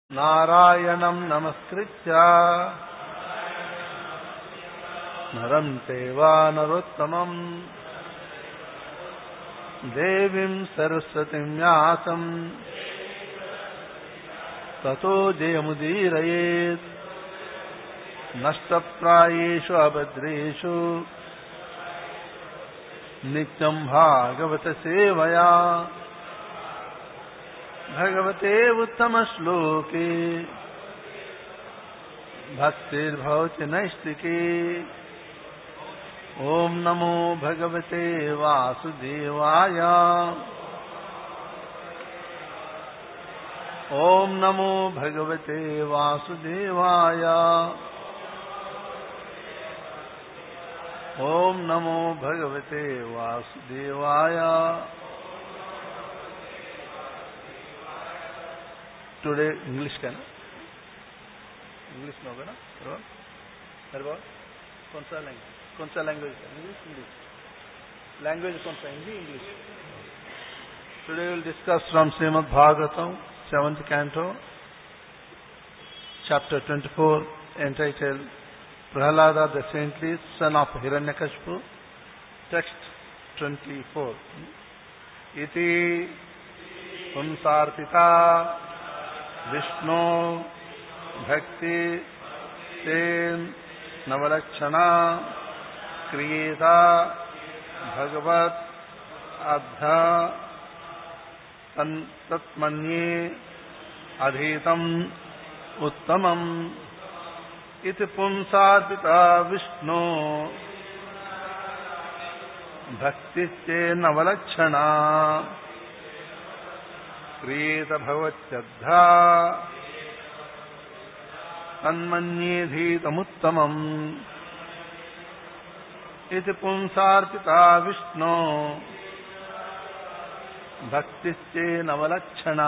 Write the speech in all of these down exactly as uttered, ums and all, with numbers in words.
नारायणं नमस्कृत्य नरं चैव नरोत्तमं देवीं सरस्वतीं व्यासं ततो जयमुदीरयेत्। नष्टप्रायेषु अभद्रेषु नित्यं भागवत सेवया भगवते उत्तमश्लोके भक्तिर्भवति नैष्टिके। ॐ नमो भगवते वासुदेवाय ॐ नमो भगवते वासुदेवाय ॐ नमो भगवते वासुदेवाय। टुडे इंग्लिश का ना, इंग्लिश में होगा ना सर? कौन सा लैंग्वेज कौन सा लैंग्वेज इंग्लिश इंग्लिश लैंग्वेज कौन सा? Hindi English. Today will discuss from Shrimad Bhagavatam seventh canto chapter twenty four entitled Prahalada the saintly son of Hiranyakashipu. Text twenty-four. Iti Punsarpita Vishnu Bhakti Ten Navalakshana Kriyeta Bhagavat Adha Tatmanye Adhitam Uttamam इति पुंसार्पिता विष्णु भक्तिश्चे नवलक्षणा क्रियेत भवत्यद्धा तन्मन्येधीतमुत्तमम्। इति पुंसार्पिता विष्णु भक्तिश्चे नवलक्षणा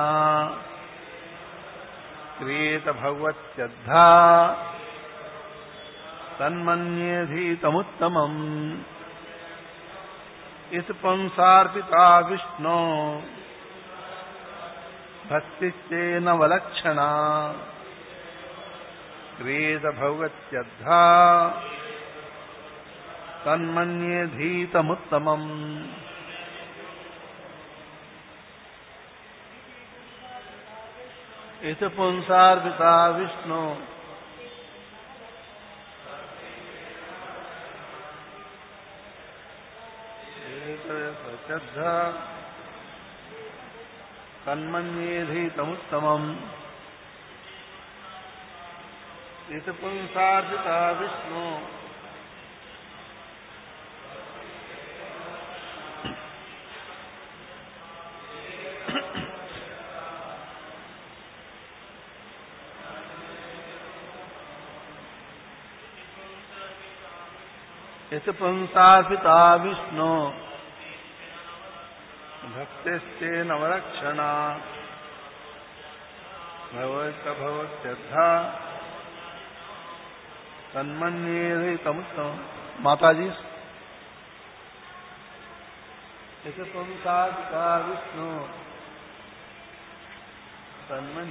क्रियेत भवत्यद्धा तन्मन्येधीतमुत्तमम्। इस पुंसार्पिता विष्णु भक्तिश्चे नवलक्षणा क्रियेत भगवत्यद्धा तन्मन्येधीतमुत्तमम्। इस पुंसार्पिता विष्णु श्रद्धा तन्मन्येधीतमुत्तमम्। इति पुंसार्पिता विष्णु इति पुंसार्पिता विष्णु भक्तिश्चे नवलक्षणा भगवत भगवत्यद्धा तन्मन्येधीतमुत्तमम्। माता जी इति पुंसार्पिता विष्णु तन्मन्य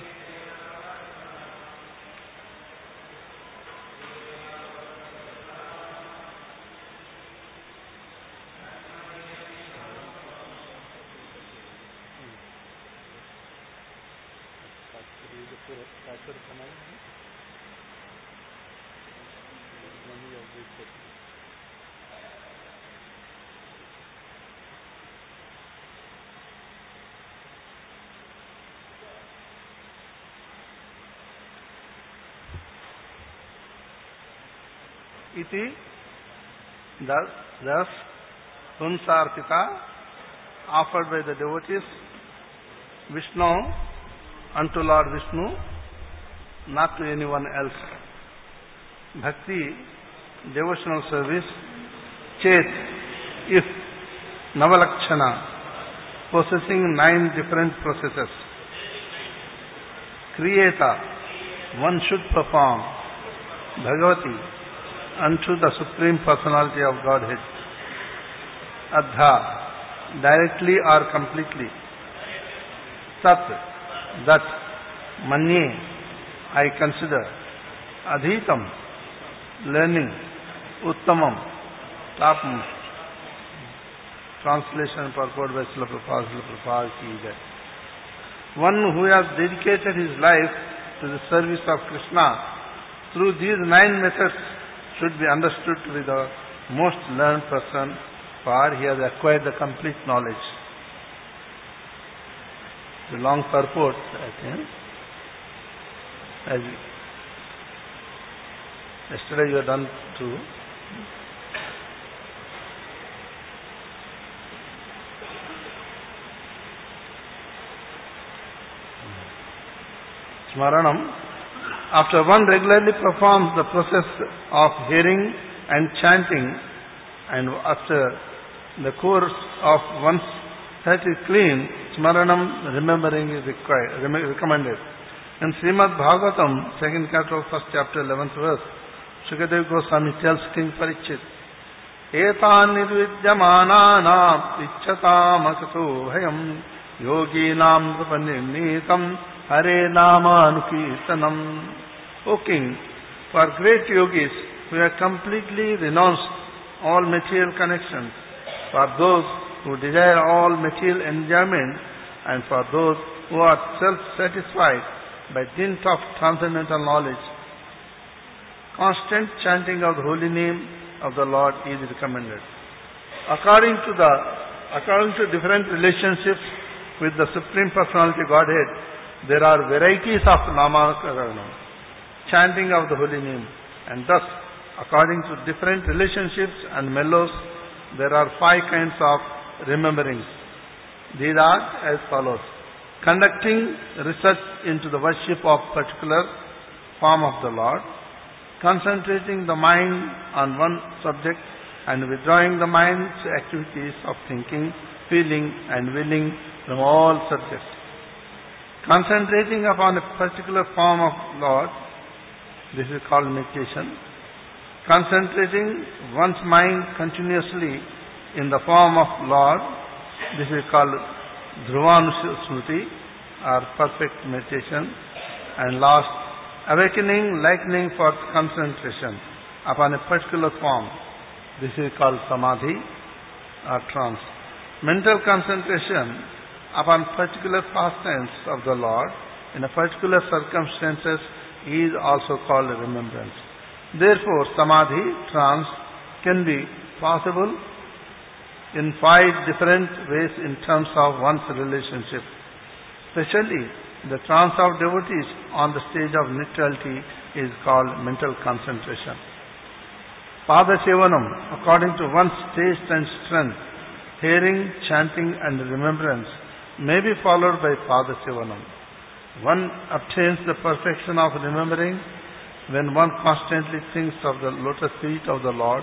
इति thus, thus Punsarpita offered by the devotees Vishnu unto Lord Vishnu, not to anyone else. Bhakti, devotional service. Chet, if Navalakshana, possessing nine different processes. Kriyeta, one should perform. Bhagavati, unto the Supreme Personality of Godhead. Adha, directly or completely. Sat, that. Manye, I consider Adhitam, learning, Uttamam, topmost. Translation purport by Srila Prabhupada, Srila Prabhupada ki jai. One who has dedicated his life to the service of Krishna through these nine methods should be understood to be the most learned person, for he has acquired the complete knowledge. The long purport, I think. As yesterday you have done too. Smaranam. After one regularly performs the process of hearing and chanting, and after the course of one's heart is clean, Smaranam, remembering is required, recommended. In Srimad Bhagavatam, second chapter, first chapter, eleventh verse, Sukadeva Goswami tells King Parikshit, Etan nirvidyamananam ichchatam akato bhayam yoginam drupanirnitam Hare Nama Anukirtanam. O King, for great yogis who have completely renounced all material connections, for those who desire all material enjoyment, and for those who are self-satisfied by dint of transcendental knowledge, constant chanting of the holy name of the Lord is recommended. According to the according to different relationships with the Supreme Personality Godhead, there are varieties of Namakaranam, chanting of the holy name, and thus, according to different relationships and mellows, there are five kinds of rememberings. These are as follows: conducting research into the worship of particular form of the Lord, concentrating the mind on one subject and withdrawing the mind's activities of thinking, feeling and willing from all subjects. Concentrating upon a particular form of Lord, this is called meditation. Concentrating one's mind continuously in the form of Lord, this is called Dhruvanusmriti or perfect meditation. And last, awakening, likening for concentration upon a particular form, this is called Samadhi or trance. Mental concentration upon particular pastimes of the Lord in a particular circumstances is also called remembrance. Therefore, Samadhi, trance, can be possible in five different ways in terms of one's relationship. Especially, the trance of devotees on the stage of neutrality is called mental concentration. Pada Sevanam, according to one's taste and strength, hearing, chanting and remembrance may be followed by Pada Sevanam. One obtains the perfection of remembering when one constantly thinks of the lotus feet of the Lord.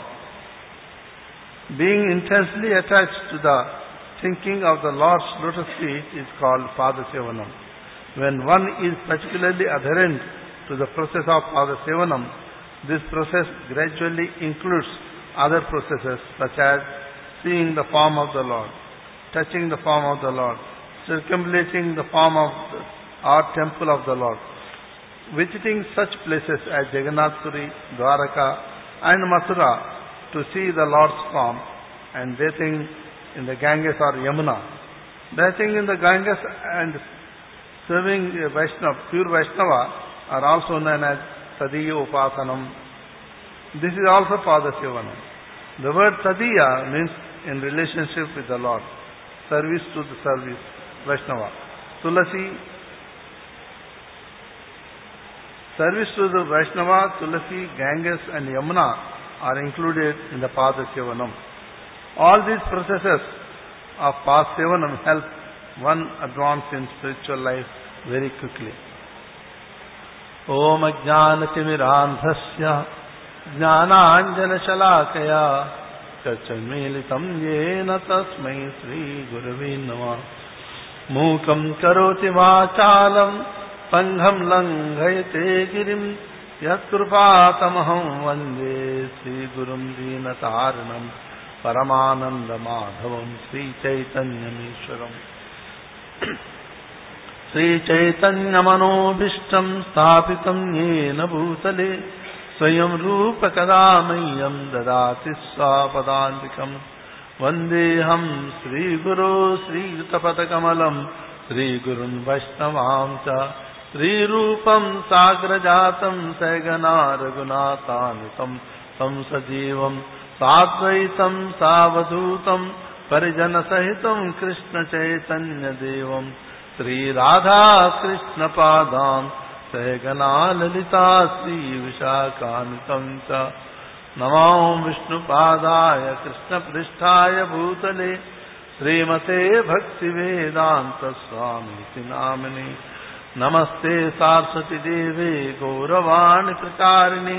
Being intensely attached to the thinking of the Lord's lotus feet is called Pada Sevanam. When one is particularly adherent to the process of Pada Sevanam, this process gradually includes other processes such as seeing the form of the Lord, touching the form of the Lord, circumambulating the form of the, our temple of the Lord, visiting such places as Jagannath Puri, Dwaraka and Mathura to see the Lord's form, and bathing in the Ganges or Yamuna. Bathing in the Ganges and serving Vaishnava, pure Vaishnava are also known as Tadiya Upasanam. This is also Pada Sevanam. The word Tadiya means in relationship with the Lord, service to the service, Vaishnava. Tulasi, service to the Vaishnava, Tulasi, Ganges and Yamuna are included in the Pada Sevanam. All these processes of Pada Sevanam help one advance in spiritual life very quickly. Om Ajnanatimiraandhasya Jnananjanashalakaya Chachamilitam Yena Tasmai Sri Gurave Namah. Mukam Karoti Vachalam Pangham Langhayate Girim Yatkrupatamaham Vande Sri Gurum Dinataranam Paramananda Madhavam Sri Chaitanyamishwaram. श्रीचैतन्यमनोभीष्टं स्थापितं येन भूतले स्वयं रूप कदा मह्यं ददाति स्वापदान्तिकम् वन्देऽहं श्रीगुरो श्रीयुतपदकमलं श्रीगुरुन् वैष्णवां च श्रीरूपं साग्रजातं सगना रघुनाथान्वितं तं सजीवं साद्वैतं सावधूतं परिजनसहितं कृष्णचैतन्यदेवं श्रीराधाकृष्णपादां सगना ललिता श्रीविशाखान्वितं च नमो विष्णुपादाय कृष्णपृष्ठाय भूतले श्रीमते भक्तिवेदान्तस्वामीति नामिने नमस्ते सारस्वती देवे गौरवाणी प्रचारिणे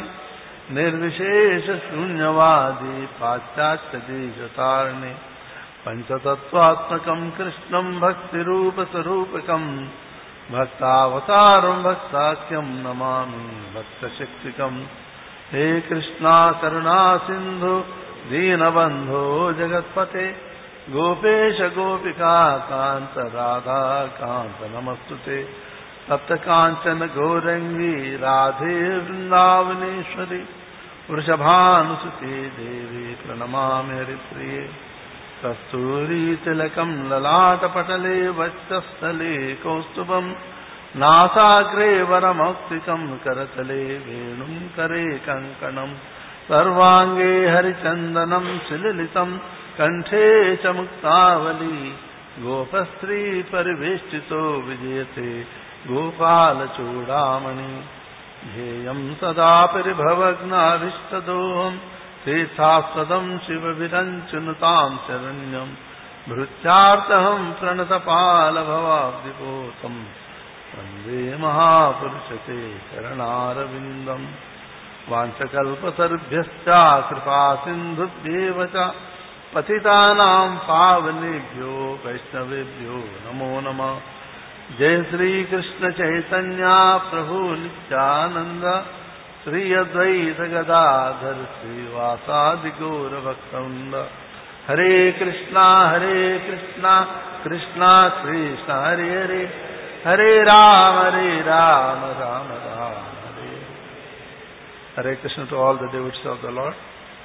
निर्विशेषशून्यवादी पाश्चात्यदेशतारिणे पंचतत्त्वात्मकं कृष्णं भक्तिरूपस्वरूपकं भक्तावतारं भक्ताख्यं नमामि भक्तशक्तिकम् हे कृष्णा करुणा सिंधु दीनबंधो जगत्पते गोपेश गोपिका कांत राधा कांत नमस्तुते तप्त कांचन गौरंगी राधे वृंदावनेश्वरी वृषभानुसुते देवी प्रणमामि हरिप्रिये कस्तूरी तिलकं ललाटपटले वक्षस्थले कौस्तुभम् नासाग्रे वरमौक्तिकं करतले वेणुं करे कङ्कणं सर्वाङ्गे हरिचन्दनं सुललितं कण्ठे च मुक्तावली गोपस्त्री परिवेष्टितो विजयते गोपालचूडामणि ध्येयं सदा परिभवग्नाभिष्टदोहं तीर्थास्पदं शिवविरञ्चनुतां शरण्यं भृत्यार्तहं प्रणतपालभवाब्धिपोतम् वन्दे महापुरुषते शरणारविन्दम् वाञ्छकल्पतरुभ्यश्च कृपासिन्धुभ्येव च पतितानां पावनेभ्यो वैष्णवेभ्यो नमो नमः। जय श्री कृष्ण चैतन्य प्रभु नित्यानंद श्री अद्वैत गदाधर श्रीवासादि गौर भक्तवृंद हरे कृष्णा हरे कृष्णा कृष्णा कृष्ण हरे हरे हरे राम हरे राम राम राम हरे Hare Krishna to all the devotees of the Lord.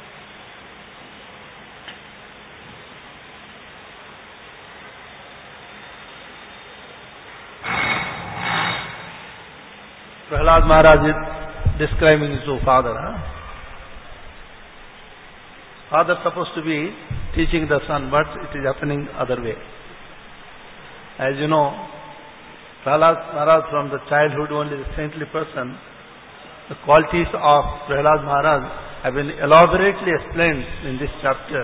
Prahlad Maharaj is describing his own father. Huh? Father supposed to be teaching the son, but it is happening other way. As you know, Prahlad Maharaj from the childhood only a saintly person. The qualities of Prahlad Maharaj have been elaborately explained in this chapter.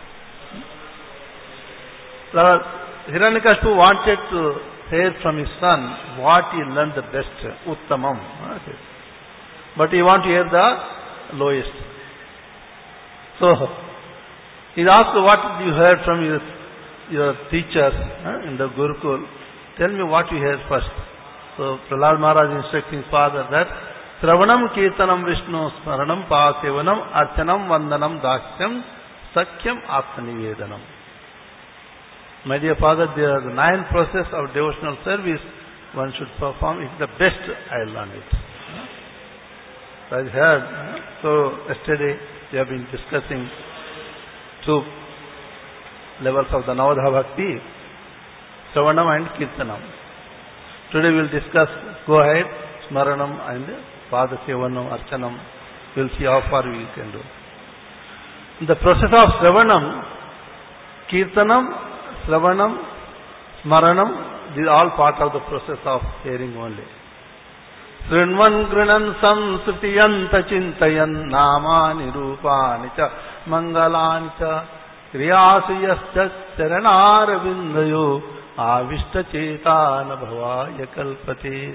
Hiranyakashipu wanted to hear from his son what he learned the best, Uttamam. But he wanted to hear the lowest. So, he asked, what did you hear from your, your teachers in the Gurukul? Tell me what you heard first. So, Prahlad Maharaj instructing his father that Sravanam Kirtanam Vishnu Smaranam Pasevanam Archanam Vandanam Dakshyam Sakyam Atmanivedanam. My dear father, there are the nine process of devotional service one should perform. It's the best I learned it. So I heard. So yesterday we have been discussing two levels of the Navadha Bhakti, Sravanam and Kirtanam. Today we will discuss, go ahead, Smaranam and Padasevanam, Archanam. We will see how far we can do. In the process of Sravanam, Kirtanam, Sravanam, Smaranam, these are all part of the process of hearing only. Srinvan grinan samsritiyanta chintayan namani rupani cha mangalani cha kriyasiyascha charanaravindayo avishta chetana bhavaya kalpate.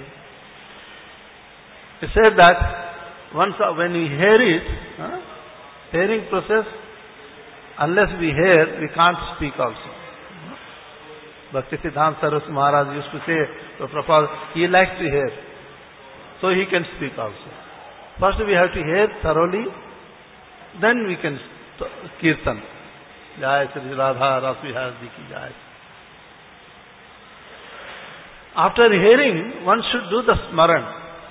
He said that once when we hear it, huh, hearing process, unless we hear, we can't speak also. Bhaktisiddhanta Saraswati Maharaj used to say to Prabhupada, he likes to hear, so he can speak also. First we have to hear thoroughly, then we can kirtan. Jai Sri Radha Rasi Hardi ki Jai. After hearing, one should do the smaran.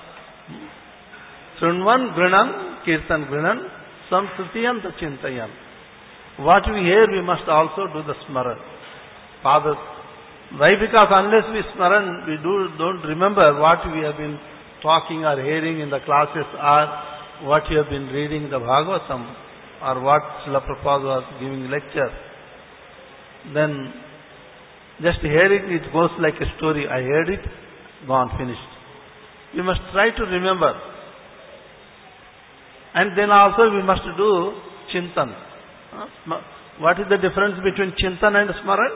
Srunvan grinan, kirtan grinan, samsritiyan chintayan. What we hear, we must also do the smaran. Father, why? Because unless we smaran, we do, don't remember what we have been talking or hearing in the classes, or what you have been reading in the Bhagavatam, or what Srila Prabhupada was giving lecture. Then, just hearing it goes like a story. I heard it, gone, finished. We must try to remember. And then also we must do chintan. What is the difference between chintan and smaran?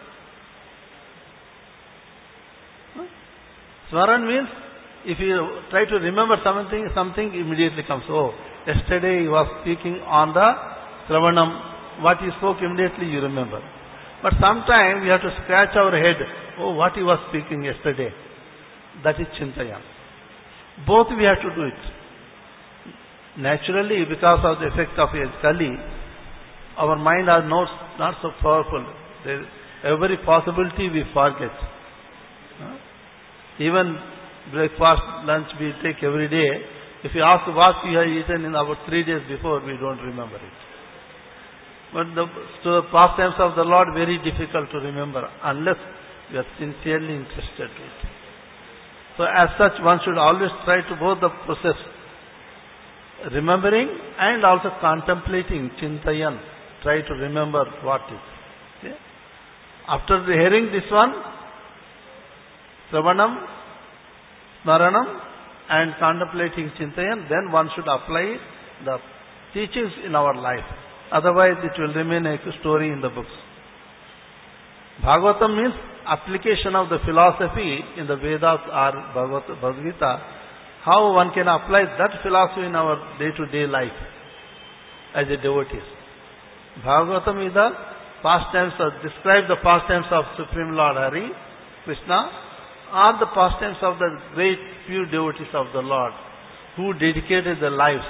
Smaran means if you try to remember something, something immediately comes. Oh, yesterday he was speaking on the Sravanam. What he spoke, immediately you remember. But sometimes we have to scratch our head. Oh, what he was speaking yesterday. That is Chintayam. Both we have to do it. Naturally, because of the effect of Kali, our mind are not, not so powerful. There, every possibility we forget. Huh? Even breakfast, lunch we take every day. If you ask what we have eaten in about three days before, we don't remember it. But the so pastimes of the Lord very difficult to remember unless we are sincerely interested in it. So as such, one should always try to both the process, remembering and also contemplating, chintayan, try to remember what is. Okay? After hearing this one, Sravanam, Smaranam, and contemplating chintayan, then one should apply the teachings in our life. Otherwise, it will remain a story in the books. Bhagavatam means application of the philosophy in the Vedas or Bhagavad Gita. How one can apply that philosophy in our day-to-day life as a devotees. Bhagavatam is the pastimes of, describe the pastimes of Supreme Lord Hari, Krishna, or the pastimes of the great pure devotees of the Lord who dedicated their lives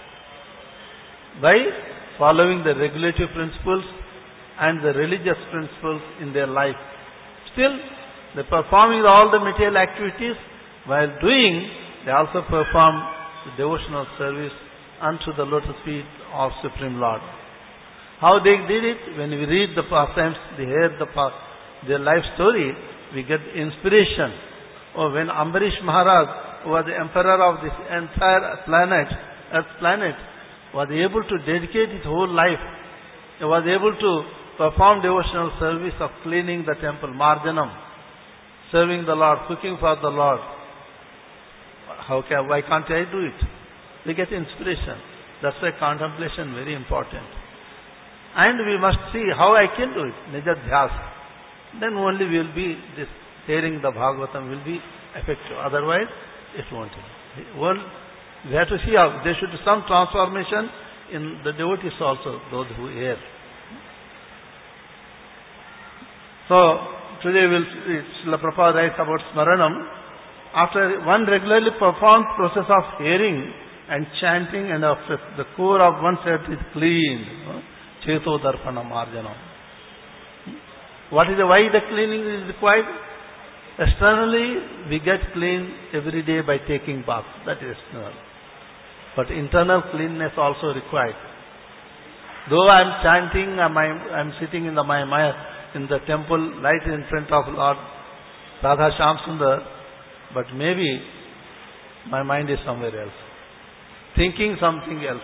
by following the regulative principles and the religious principles in their life. Still, they performing all the material activities. While doing, they also perform the devotional service unto the lotus feet of Supreme Lord. How they did it? When we read the pastimes, we hear the past, their life story, we get inspiration. Or when Ambarish Maharaj, who was the emperor of this entire planet, Earth planet, was able to dedicate his whole life. He was able to perform devotional service of cleaning the temple, Marjanam, serving the Lord, cooking for the Lord. How can, why can't I do it? We get inspiration. That's why contemplation very important. And we must see how I can do it, Nijadhyas. Then only we will be, this hearing the Bhagavatam will be effective. Otherwise, it won't. Well, we have to see how there should be some transformation in the devotees also, those who hear. So, today we'll see, Srila Prabhupada writes about Smaranam. After one regularly performed process of hearing and chanting, and after the core of oneself is cleaned, Cheto Darpana Marjanam. What is the, why the cleaning is required? Externally, we get clean every day by taking bath. That is external. But internal cleanness also required. Though I am chanting, I am sitting in the my, my in the temple right in front of Lord Radha Shyam Sundar, but maybe my mind is somewhere else, thinking something else.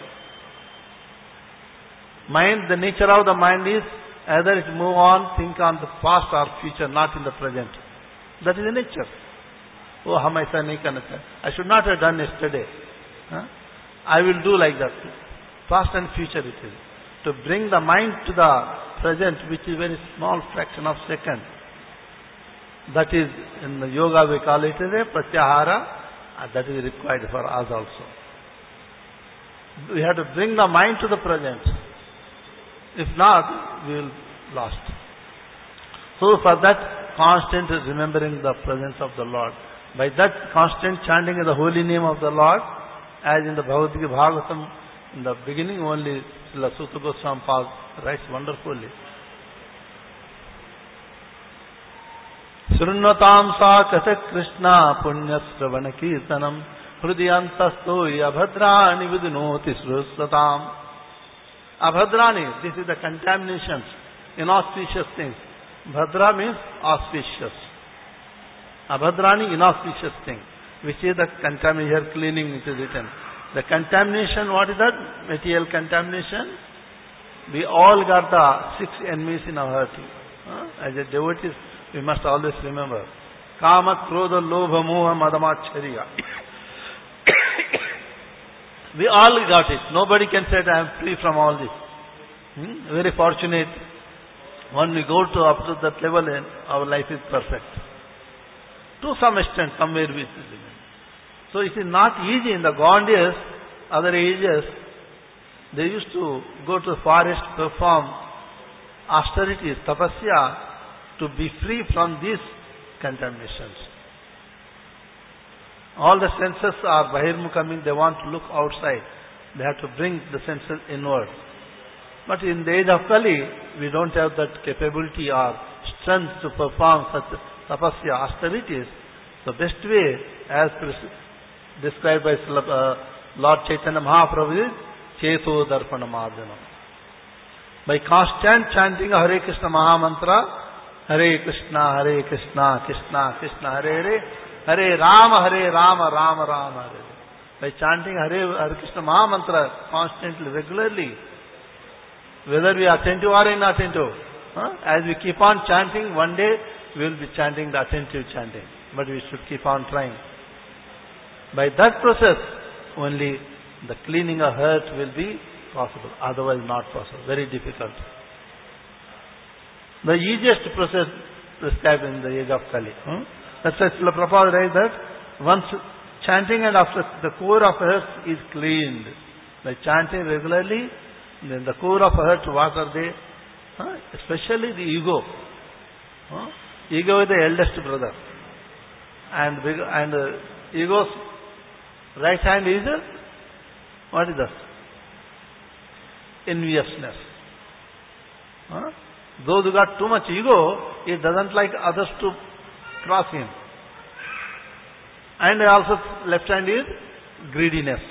Mind, the nature of the mind is either it move on, think on the past or future, not in the present. That is the nature. Oh, hum aisa nahi karna chahiye. I should not have done yesterday. Huh? I will do like that. Past and future it is. To bring the mind to the present, which is very small fraction of second. That is, in the yoga we call it as a pratyahara. That is required for us also. We have to bring the mind to the present. If not, we will lost. So for that, constant remembering the presence of the Lord. By that constant chanting of the holy name of the Lord, as in the Bhagavad Gita Bhagavatam, in the beginning only, Srila Suta Goswami writes wonderfully. Shrunnatam sa katha Krishna punya sravana kirtanam hrudiyantasto abhadrani vidunoti srusatam. Abhadrani, this is the contaminations, inauspicious things. Bhadra means auspicious. Abhadrani, inauspicious thing, which is the contamination, cleaning it is written. The contamination, what is that? Material contamination. We all got the six enemies in our heart. Uh, as a devotees, we must always remember. Kama, Krodha, Lobha, Moha, Madamacharya. We all got it. Nobody can say that I am free from all this. Hmm? Very fortunate. When we go to up to that level, our life is perfect. To some extent, somewhere we see. So it is not easy in the gone days, other ages. They used to go to the forest, perform austerities, tapasya, to be free from these contaminations. All the senses are bahirmukhaming, they want to look outside. They have to bring the senses inward. But in the age of Kali, we don't have that capability or strength to perform such tapasya, austerities. The best way, as described by uh, Lord Chaitanya Mahaprabhu, is Cheto Darpana Madhanam. By constant chanting Hare Krishna Mahamantra, Hare Krishna, Hare Krishna, Krishna, Krishna, Hare Hare, Hare Rama, Hare Rama, Rama Rama, Hare. By chanting Hare, Hare Krishna Mahamantra constantly, regularly, whether we are attentive or inattentive, huh? As we keep on chanting, one day we will be chanting the attentive chanting. But we should keep on trying. By that process, only the cleaning of heart will be possible. Otherwise not possible. Very difficult. The easiest process prescribed in the age of Kali. Hmm? That's why Srila Prabhupada writes that once chanting and after the core of heart is cleaned. By chanting regularly, then the core of heart, what are they? Huh? Especially the ego. Huh? Ego is the eldest brother. And, and uh, ego's right hand is, uh, what is that? Enviousness. Huh? Those who got too much ego, he doesn't like others to cross him. And also left hand is greediness.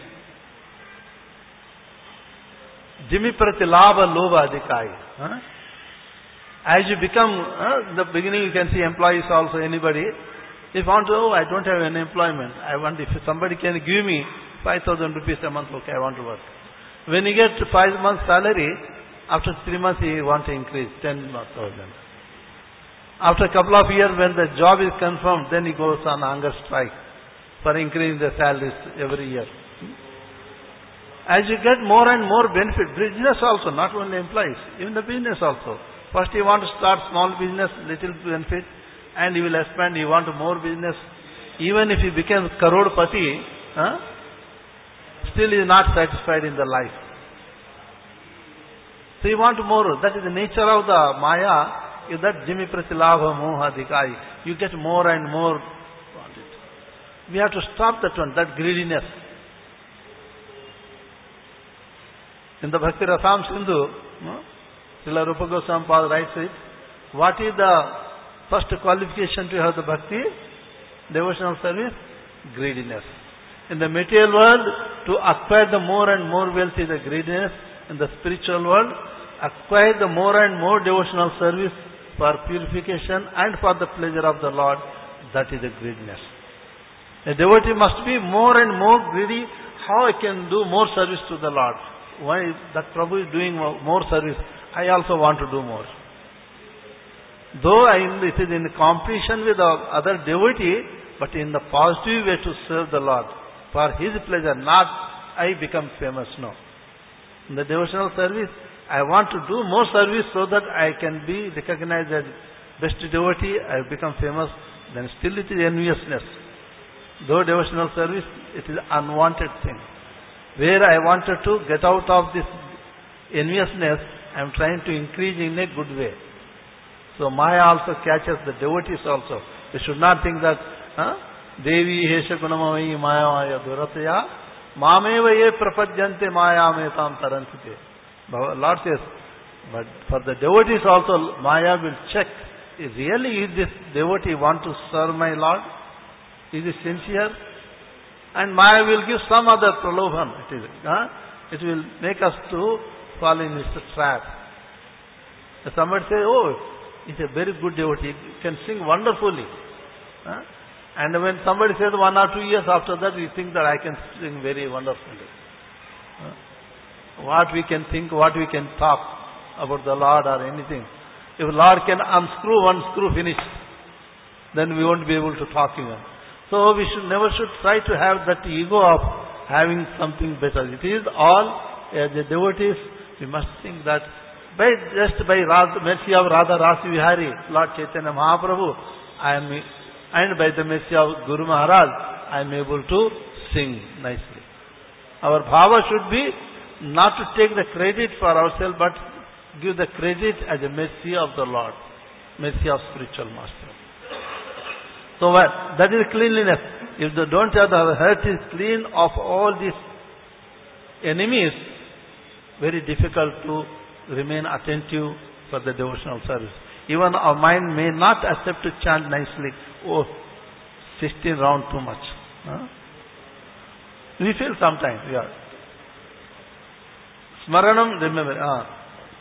Jimi pratilabha lobha adhikai. Huh? As you become, uh, in the beginning you can see employees also, anybody. If you want to, oh, I don't have any employment. I want, if somebody can give me five thousand rupees a month, okay, I want to work. When you get five months salary, after three months he want to increase ten thousand. After a couple of years, when the job is confirmed, then he goes on hunger strike for increasing the salaries every year. As you get more and more benefit, business also, not only employees, even the business also. First you want to start small business, little benefit, and he will expand, you want more business. Even if he becomes Karodpati, huh, still he is not satisfied in the life. So you want more. That is the nature of the Maya, is that Jimi Pratilabha Moha Dikai. You get more and more. We have to stop that one, that greediness. In the Bhakti Rasam Sindhu, no? Srila Rupa Goswami Pada writes it. What is the first qualification to have the bhakti? Devotional service? Greediness. In the material world, to acquire the more and more wealth is the greediness. In the spiritual world, acquire the more and more devotional service for purification and for the pleasure of the Lord. That is the greediness. A devotee must be more and more greedy. How I can do more service to the Lord? Why that Prabhu is doing more service? I also want to do more. Though I am, it is in competition with the other devotee, but in the positive way to serve the Lord. For His pleasure, not I become famous, no. In the devotional service, I want to do more service so that I can be recognized as best devotee, I become famous, then still it is enviousness. Though devotional service, it is unwanted thing. Where I wanted to get out of this enviousness, I am trying to increase in a good way. So Maya also catches the devotees also. They should not think that huh? Devi Hesha Gunamai Maya Maya Durataya Mameva Ye Prapadyante Maya Metam Tarantite. Lord says, but for the devotees also Maya will check really is this devotee want to serve my Lord? Is he sincere? And Maya will give some other pralobhan. It is, huh? It will make us to fall in this trap. If somebody says, oh, he's a very good devotee, he can sing wonderfully. Huh? And when somebody says one or two years after that, we think that I can sing very wonderfully. Huh? What we can think, what we can talk about the Lord or anything. If the Lord can unscrew one screw, finished, then we won't be able to talk even. So we should never should try to have that ego of having something better. It is all, as the devotees, we must think that by just by Radha, mercy of Radha Rasi Vihari, Lord Chaitanya Mahaprabhu, I am, and by the mercy of Guru Maharaj, I am able to sing nicely. Our bhava should be not to take the credit for ourselves, but give the credit as a mercy of the Lord, mercy of spiritual master. So what? That is cleanliness. If they don't have the heart is clean of all these enemies, very difficult to remain attentive for the devotional service. Even our mind may not accept to chant nicely. Oh, sixteen round too much. Huh? We feel sometimes, yeah. Smaranam, remember. Uh,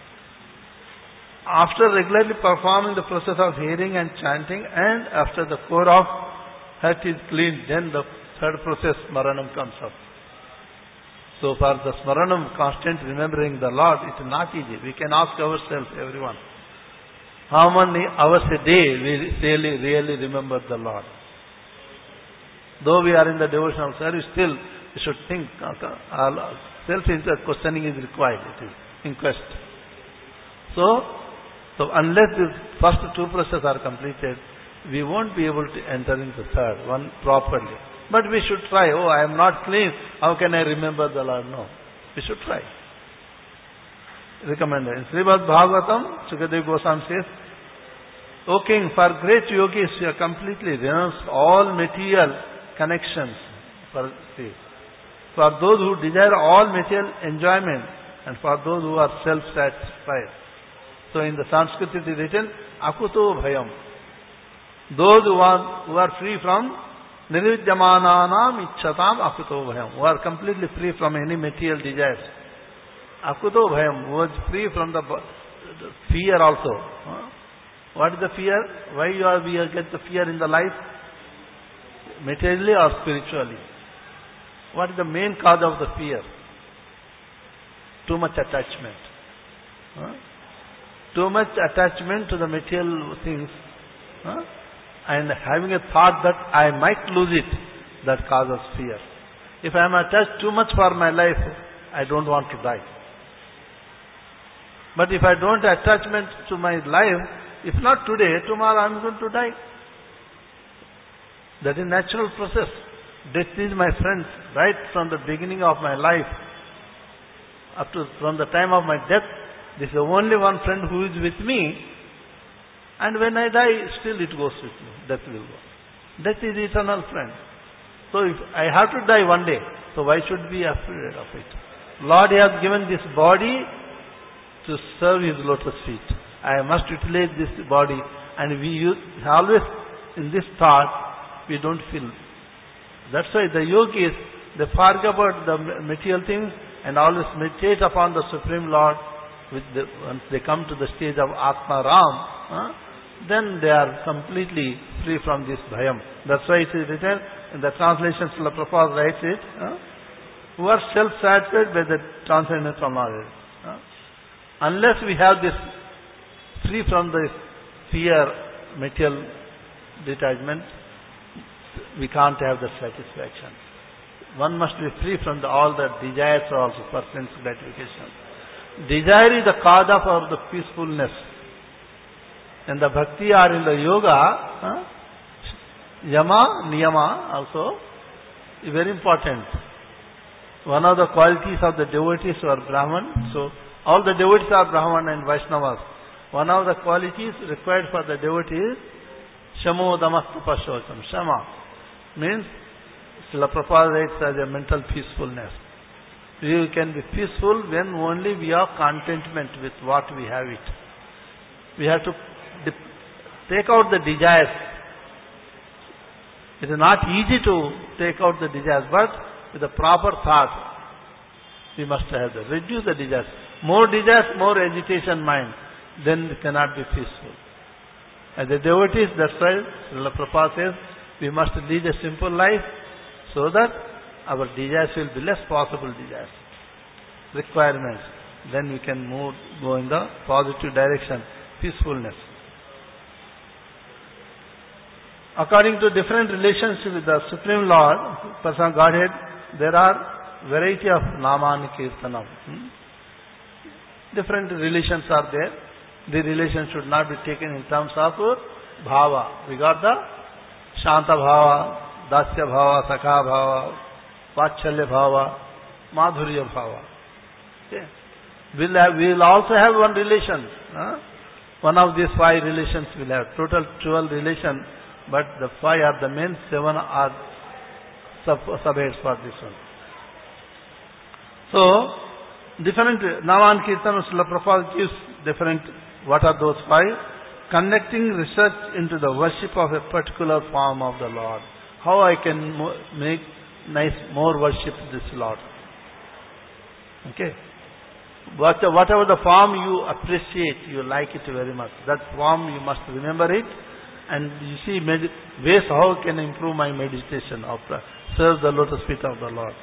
after regularly performing the process of hearing and chanting, and after the core of heart is clean, then the third process, Smaranam, comes up. So for the Smaranam, constant remembering the Lord, it is not easy. We can ask ourselves, everyone, how many hours a day we really, really remember the Lord? Though we are in the devotional service, still we should think, self-questioning is required, it is inquest. So, so unless these first two processes are completed, we won't be able to enter into the third one properly. But we should try. Oh, I am not clean. How can I remember the Lord? No. We should try. Recommended. In Srimad Bhagavatam, Sukadeva Goswami says, O King, for great yogis, you have completely renounced all material connections. For, see, for those who desire all material enjoyment, and for those who are self-satisfied. So in the Sanskrit it is written, Akuto Bhayam. Those who are, who are free from Nirvidyamananam Ichchatam Akuto Bhayam, who are completely free from any material desires. Akuto Bhayam, who is free from the, the fear also. Huh? What is the fear? Why you are, we get the fear in the life? Materially or spiritually? What is the main cause of the fear? Too much attachment. Huh? Too much attachment to the material things, huh? And having a thought that I might lose it, that causes fear. If I am attached too much for my life, I don't want to die. But if I don't attachment to my life, if not today, tomorrow I am going to die. That is natural process. Death is my friend right from the beginning of my life. Up to from the time of my death, this is the only one friend who is with me. And when I die, still it goes with me. Death will go. Death is eternal friend. So if I have to die one day, so why should we be afraid of it? Lord has given this body to serve His lotus feet. I must utilize this body, and we use, always in this thought, we don't feel. That's why the yogis, they forget about the material things and always meditate upon the Supreme Lord. With the, once they come to the stage of Atma Ram, huh, then they are completely free from this bhayam. That's why it is written in the translation, Srila Prabhupada writes it, huh, who are self-satisfied by the transcendental knowledge. Huh. Unless we have this free from the fear, material detachment, we can't have the satisfaction. One must be free from the, all the desires also for sense gratification. Desire is the cause of our the peacefulness. In the bhakti or in the yoga, huh, yama, niyama also is very important. One of the qualities of the devotees who are Brahman, so all the devotees are Brahman and Vaishnavas. One of the qualities required for the devotee is Shamo Damastu Pashocham. Shama means, Srila Prabhupada writes as a mental peacefulness. We can be peaceful when only we have contentment with what we have it. We have to take out the desires. It is not easy to take out the desires, but with the proper thought, we must have that. Reduce the desires. More desires, more agitation mind. Then it cannot be peaceful. As a devotees, that's why Srila Prabhupada says, we must lead a simple life so that our desires will be less possible desires, requirements. Then we can move, go in the positive direction, peacefulness. According to different relations with the Supreme Lord, Person Godhead, there are variety of Naman Kirtanam. Hmm? Different relations are there. The relations should not be taken in terms of bhava. We got the Shanta bhava, Dasya bhava, Sakha bhava, Vachalya bhava, Madhurya bhava. Okay. We'll, have, we'll also have one relation. Huh? One of these five relations will have. Total twelve relations, but the five are the main, seven are sub, subheads for this one. So, different Naman Kirtan, Srila Prabhupada gives different, what are those five? Connecting research into the worship of a particular form of the Lord. How I can mo make nice more worship this Lord. Okay. What, whatever the form you appreciate, you like it very much. That form you must remember it. And you see ways how can I improve my meditation of the, serve the lotus feet of the Lord.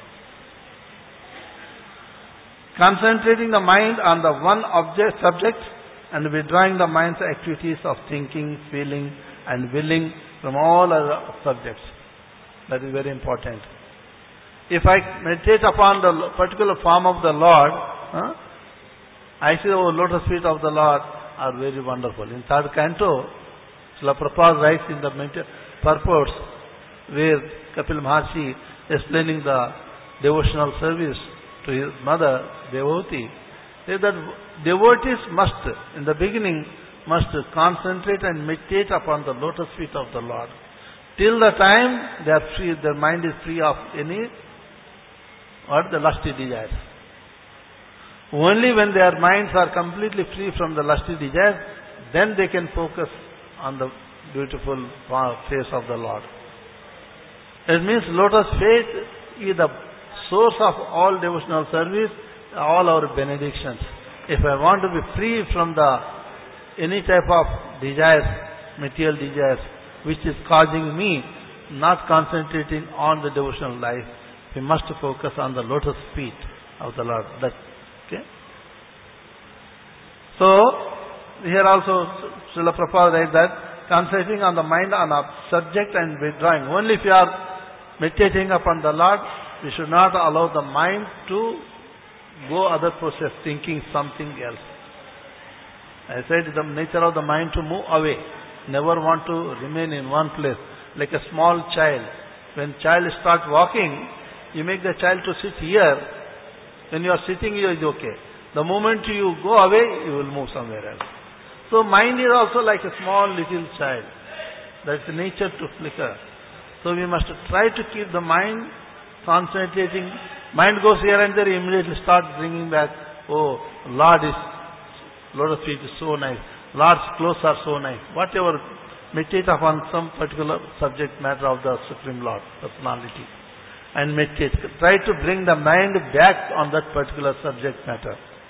Concentrating the mind on the one object, subject, and withdrawing the mind's activities of thinking, feeling, and willing from all other subjects. That is very important. If I meditate upon the particular form of the Lord, huh, I see the lotus feet of the Lord are very wonderful. In third canto, Srila Prabhupada writes in the purports where Kapil Maharshi explaining the devotional service to his mother, Devoti, says that devotees must, in the beginning, must concentrate and meditate upon the lotus feet of the Lord. Till the time they are free, their mind is free of any, or the lusty desires. Only when their minds are completely free from the lusty desires, then they can focus on the beautiful face of the Lord. It means lotus feet is the source of all devotional service, all our benedictions. If I want to be free from the any type of desires, material desires, which is causing me not concentrating on the devotional life, we must focus on the lotus feet of the Lord. That, okay? So, here also Srila Prabhupada writes that concentrating on the mind on a subject and withdrawing. Only if you are meditating upon the Lord, we should not allow the mind to go other process, thinking something else. I said the nature of the mind to move away. Never want to remain in one place. Like a small child. When child starts walking, you make the child to sit here. When you are sitting here, is okay. The moment you go away, you will move somewhere else. So mind is also like a small little child. That's the nature to flicker. So we must try to keep the mind concentrating. Mind goes here and there, immediately start bringing back, oh, Lord is, lotus feet is so nice. Lord's clothes are so nice. Whatever, meditate upon some particular subject matter of the Supreme Lord, personality. And meditate. Try to bring the mind back on that particular subject matter.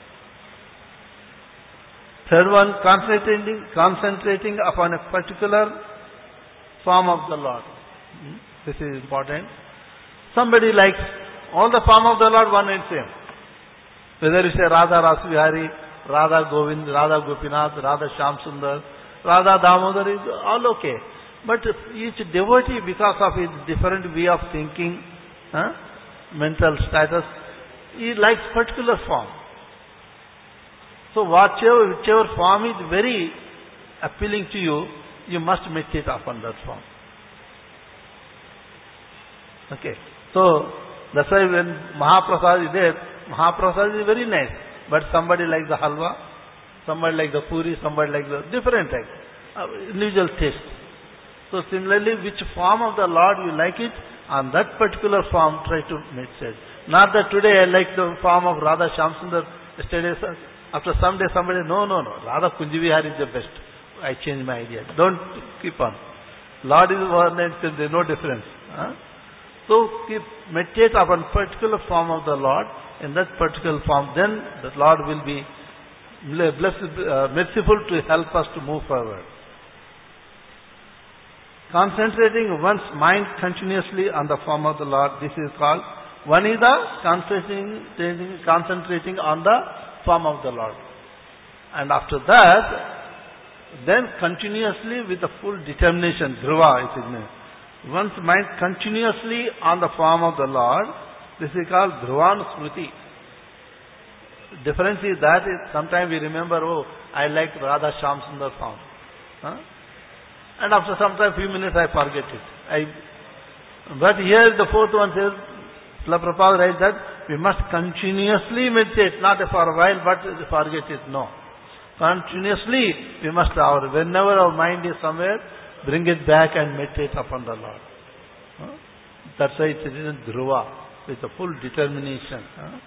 Third one, concentrating, concentrating upon a particular form of the Lord. This is important. Somebody likes all the form of the Lord, one and same. Whether you say Radha Rasvihari, Radha Govind, Radha Gopinath, Radha Shyam Sundar, Radha Damodar, is all okay. But each devotee, because of his different way of thinking, huh, mental status, he likes particular form. So whichever, whichever form is very appealing to you, you must meditate upon that form. Okay. So that's why when Mahaprasad is there, Mahaprasad is very nice. But somebody likes the halwa, somebody likes the puri, somebody likes the different type, uh, individual taste. So similarly, which form of the Lord you like it, on that particular form try to meditate. Not that today I like the form of Radha Shyam Sundar, yesterday, after some day somebody, no, no, no, Radha Kunjivihari is the best. I change my idea. Don't keep on. Lord is one and there is no difference. Huh? So keep meditate upon particular form of the Lord. In that particular form, then the Lord will be blessed, uh, merciful to help us to move forward. Concentrating one's mind continuously on the form of the Lord, this is called Vanida, concentrating, concentrating on the form of the Lord. And after that, then continuously with the full determination, Dhruva is named. One's mind continuously on the form of the Lord, this is called Dhruvan Smriti. Difference is that is sometimes we remember, oh, I like Radha Shyam Sundar form. Huh? And after some time, few minutes, I forget it. I, but here the fourth one says, Prabhupada writes that we must continuously meditate, not for a while, but forget it. No. Continuously, we must, our, whenever our mind is somewhere, bring it back and meditate upon the Lord. Huh? That's why it is in Dhruva, with a full determination. Huh?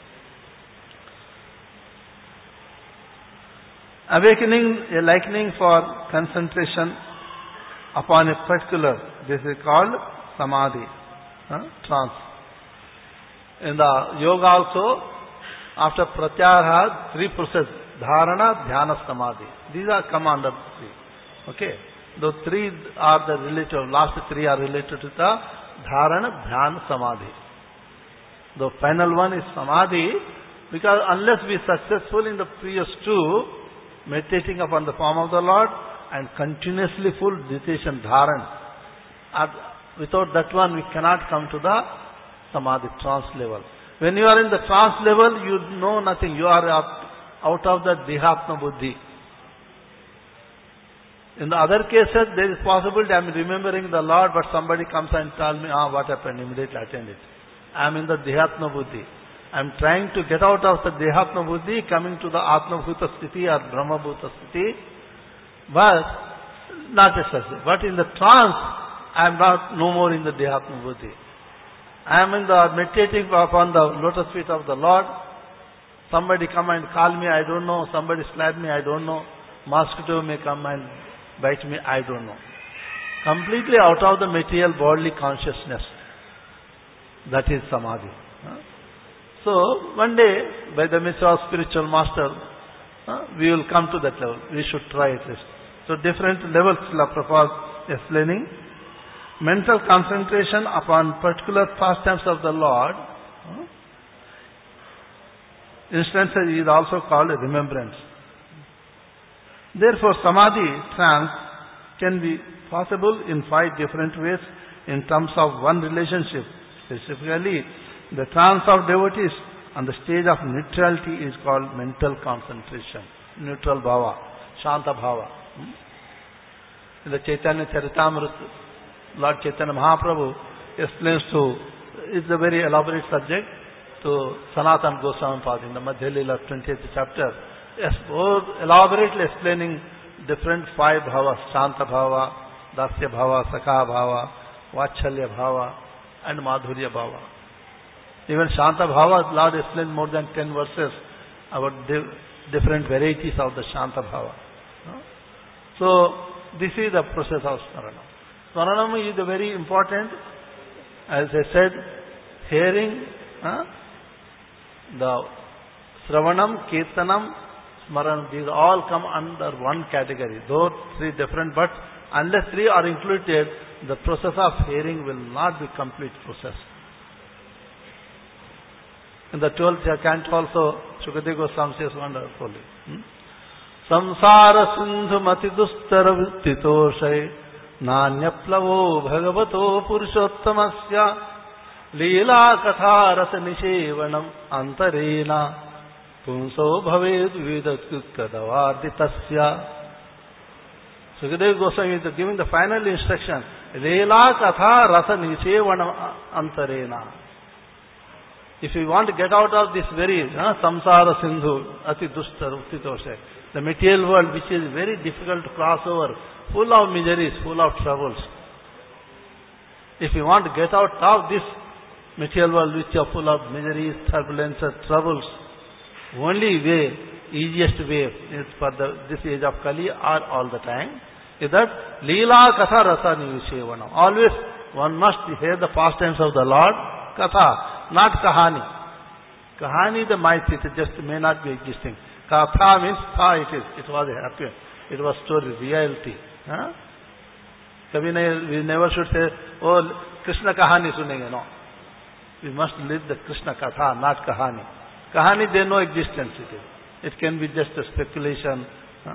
Awakening, a likening for concentration upon a particular, this is called Samadhi, huh? Trance. In the yoga also, after Pratyahara, three processes, Dharana, Dhyana, Samadhi. These are come under three. Okay. Those three are the related, last three are related to the Dharana, Dhyana, Samadhi. The final one is Samadhi, because unless we are successful in the previous two, meditating upon the form of the Lord and continuously full meditation, Dharan, without that one we cannot come to the Samadhi, trance level. When you are in the trance level, you know nothing. You are out of the Dehatma Buddhi. In the other cases, there is possibility I am remembering the Lord, but somebody comes and tells me, ah, what happened? Immediately attend it. I am in the Dehatma Buddhi. I am trying to get out of the Dehatma Buddhi, coming to the Atma Bhuta Sthiti or Brahma Bhuta Sthiti, but not necessarily. But in the trance, I am not no more in the Dehatma Buddhi. I am in the meditating upon the lotus feet of the Lord. Somebody come and call me, I don't know. Somebody slap me, I don't know. Mosquito may come and bite me, I don't know. Completely out of the material bodily consciousness. That is Samadhi. So, one day, by the means of spiritual master, we will come to that level. We should try at least. So, different levels, Srila Prabhupada explaining. Mental concentration upon particular pastimes of the Lord, instance is also called remembrance. Therefore, Samadhi, trance, can be possible in five different ways in terms of one relationship. Specifically, the trance of devotees on the stage of neutrality is called mental concentration. Neutral bhava, shanta bhava. In the Chaitanya Charitamrita, Lord Chaitanya Mahaprabhu explains to, it's a very elaborate subject, to Sanatana Goswami Pada in the Madhya Lila twentieth chapter. Yes, more elaborately explaining different five bhavas, shanta bhava, dasya bhava, sakha bhava, vachalya bhava, and madhurya bhava. Even shanta bhava, Lord explained more than ten verses about the different varieties of the shanta bhava. So, this is the process of Smaranam. Smaranam is very important. As I said, hearing, huh? the Sravanam, Kirtanam, Smaranam, these all come under one category. Though three different, but unless three are included, the process of hearing will not be complete process. In the twelfth canto also, Shukadeva Goswami says wonderfully. Hmm? Samsara sindhu mati dustara vittitoshay nanyaplavô bhagavato purushottamasya lila katha rasa nishevanam antarena punso bhaved vidatkadavarditasya. Shukadeva Goswami is giving the final instruction. Lila katha rasa nishevanam antarena. If you want to get out of this very uh, samsara sindhu, ati dushta uttitoshe, the material world which is very difficult to cross over, full of miseries, full of troubles. If you want to get out of this material world which is full of miseries, turbulences, troubles, only way easiest way is for the, this age of Kali or all the time is that Leela Katha Rasa Nivishevana. Always one must hear the pastimes of the Lord, Katha, not Kahani. Kahani, the myth, it just may not be existing. Katha means tha it is. It was happy. It was story, reality. Huh? We never should say, oh, Krishna Kahani sunenge. No. We must live the Krishna Katha, not Kahani. Kahani, there no existence it is. It can be just a speculation. Huh?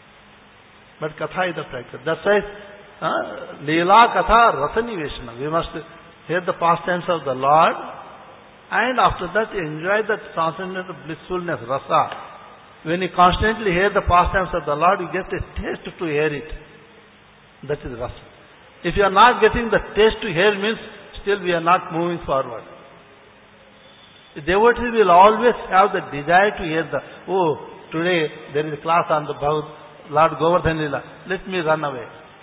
But Katha is the practice. That's why uh, Leela Katha Rasaniveshana. We must hear the pastimes of the Lord and after that enjoy the transcendent blissfulness, rasa. When you constantly hear the pastimes of the Lord, you get a taste to hear it. That is rasa. If you are not getting the taste to hear means still we are not moving forward. The devotee will always have the desire to hear the, oh, today there is a class on the Bhagavad Lord Govardhan Lila. Let me run away.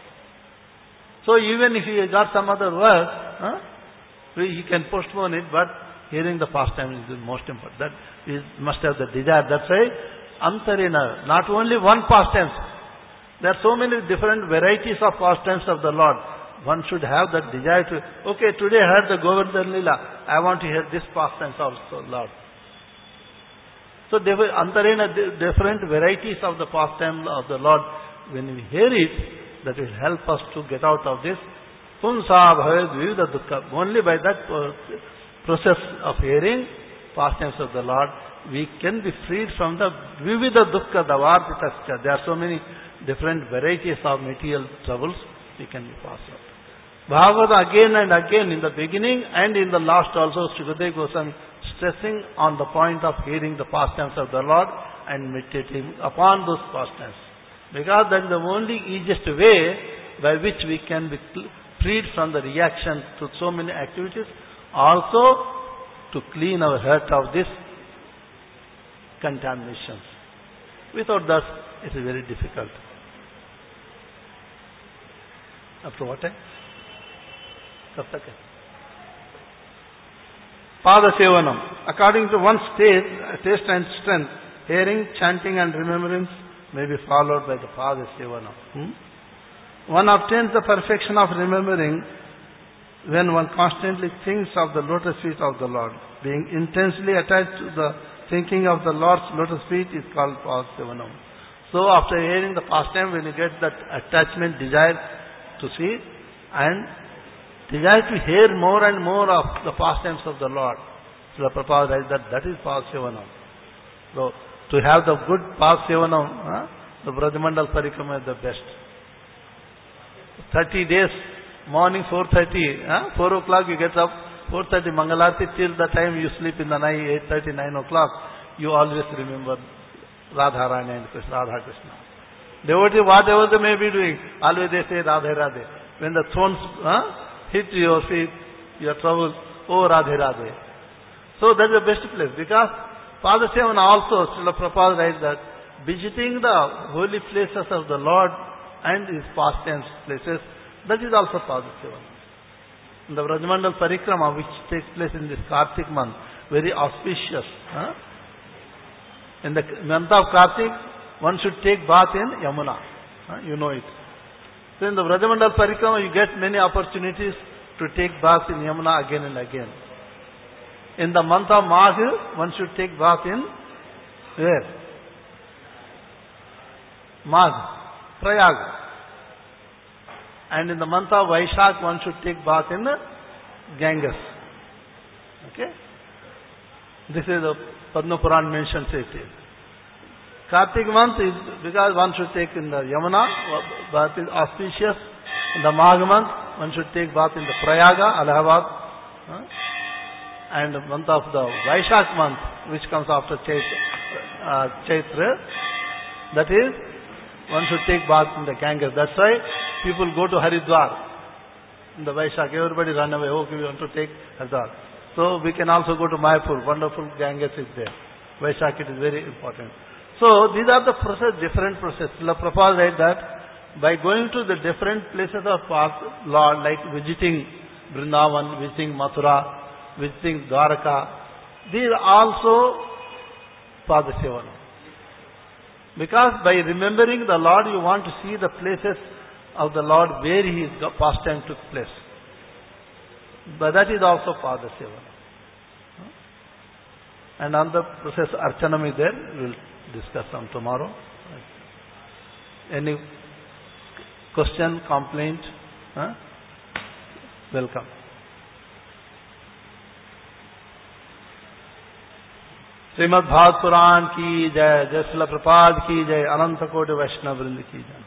So even if he got some other work, huh, he can postpone it, but hearing the pastime is the most important. That we must have the desire. That's why Antarina, not only one pastime. There are so many different varieties of pastimes of the Lord. One should have that desire to, okay, today I heard the Govardhan Lila. I want to hear this pastimes also, Lord. So there were Antarena, different varieties of the pastime of the Lord. When we hear it, that will help us to get out of this. Punsa bhaved vivida dukkha. Only by that process of hearing pastimes of the Lord, we can be freed from the vivida dukkha, the vartitascha. There are so many different varieties of material troubles we can be passed out. Bhagavad again and again in the beginning and in the last also, Sri Gurudeva Goswami stressing on the point of hearing the pastimes of the Lord and meditating upon those pastimes. Because that is the only easiest way by which we can be freed from the reaction to so many activities. Also to clean our heart of these contaminations. Without that, it is very difficult. After what time? Kab tak hai? Pada Sevanam. According to one's taste, taste and strength, hearing, chanting and remembrance may be followed by the Pada Sevanam. Hmm? One obtains the perfection of remembering when one constantly thinks of the lotus feet of the Lord. Being intensely attached to the thinking of the Lord's lotus feet is called Pada Sevanam. So after hearing the pastime, when you get that attachment, desire to see and desire to hear more and more of the pastimes of the Lord. So the Prabhupada writes that that is Pada Sevanam. So to have the good Pada Sevanam, huh, the Brajamandal Parikrama is the best. thirty days, morning four thirty, huh, four o'clock you get up, four thirty Mangalarti till the time you sleep in the night, eight thirty, nine o'clock, you always remember Radharani and Krishna, Radha Krishna. Devotee, whatever they may be doing, always they say Radhe Radhe. When the thorns huh, hit your feet, you are troubled, oh Radhe Radhe. So that is the best place, because Pada Sevana also, Srila Prabhupada writes that visiting the holy places of the Lord and His pastimes places, that is also Pada Sevana. In the Brajamandal Parikrama, which takes place in this Kartik month, very auspicious. Huh? In the month of Kartik, one should take bath in Yamuna. Huh? You know it. So in the Brajamandal Parikrama, you get many opportunities to take bath in Yamuna again and again. In the month of Magh, one should take bath in where? Magh, Prayag. And in the month of Vaishak, one should take bath in Ganges. Okay? This is the Padma Puran mentions it. Kartik month is because one should take in the Yamuna, bath is auspicious. In the Magh month, one should take bath in the Prayaga, Allahabad. Huh? And the month of the Vaishak month, which comes after Chaitra, uh, Chaitra, that is, one should take bath in the Ganges. That's why people go to Haridwar in the Vaishak. Everybody run away. Oh, we want to take Haridwar. So we can also go to Mayapur. Wonderful Ganges is there. Vaishak, it is very important. So these are the process, different processes. Srila Prabhupada said that by going to the different places of Lord, like visiting Vrindavan, visiting Mathura, visiting Dwaraka, these are also Pada Sevana. Because by remembering the Lord, you want to see the places of the Lord where His pastime took place. But that is also Pada Seva. And on the process Archanam is there, we will discuss on tomorrow. Any question, complaint? Huh? Welcome. Shrimad Bhagavat पुराण की जय, जय श्रील प्रपाद की जय, अनंत कोटि वैष्णव वृंद की जय।